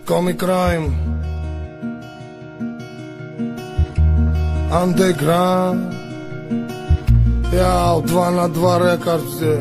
Comic Crime Underground. Я 2 на 2 рекордзе.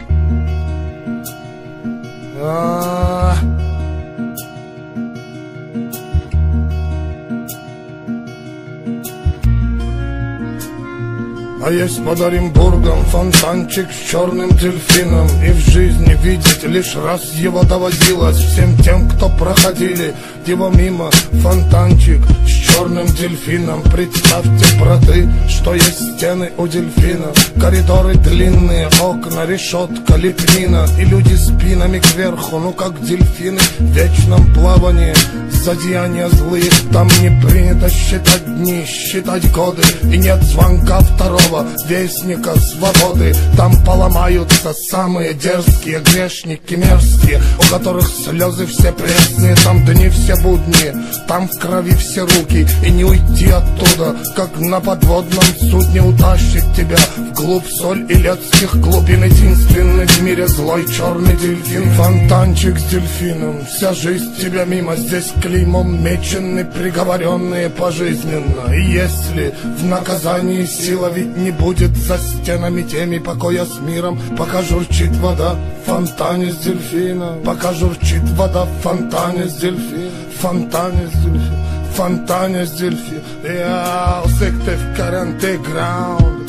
А есть под Оренбургом фонтанчик с черным дельфином, и в жизни видеть лишь раз его доводилось всем тем, кто проходили его мимо. Фонтанчик с черным дельфином. Представьте, браты, что есть стены у дельфина, коридоры длинные, окна, решетка, лепнина, и люди спинами кверху, ну как дельфины в вечном плавании. За деяния злые там не принято считать дни, считать годы, и нет звонка второго вестника свободы. Там поломаются самые дерзкие грешники мерзкие, у которых слезы все пресные. Там дни все будни, там в крови все руки, и не уйти оттуда, как на подводном судне. Утащит тебя вглубь соль и летских глубин. Единственный в мире злой черный дельфин. Фонтанчик с дельфином, вся жизнь тебя мимо. Здесь клеймом мечены приговоренные пожизненно. И если в наказании сила ведь не будет за стенами теми покоя с миром, пока журчит вода в фонтане с дельфином, пока журчит вода в фонтане с дельфином, фонтане с дельфином, фонтане с дельфином. Я усекте в каранте граунд.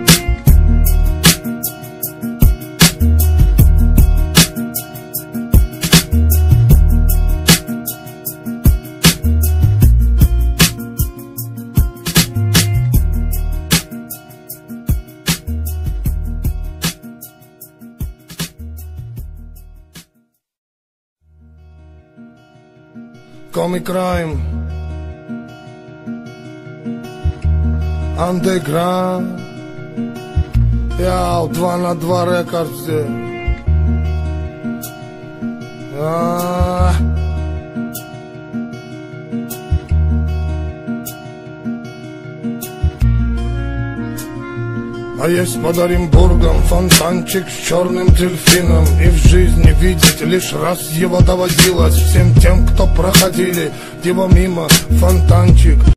Comic Crime Underground. Я 2 на 2 рекордзе. А есть под Оренбургом фонтанчик с черным дельфином, и в жизни видеть лишь раз его доводилось всем тем, кто проходили его мимо. Фонтанчик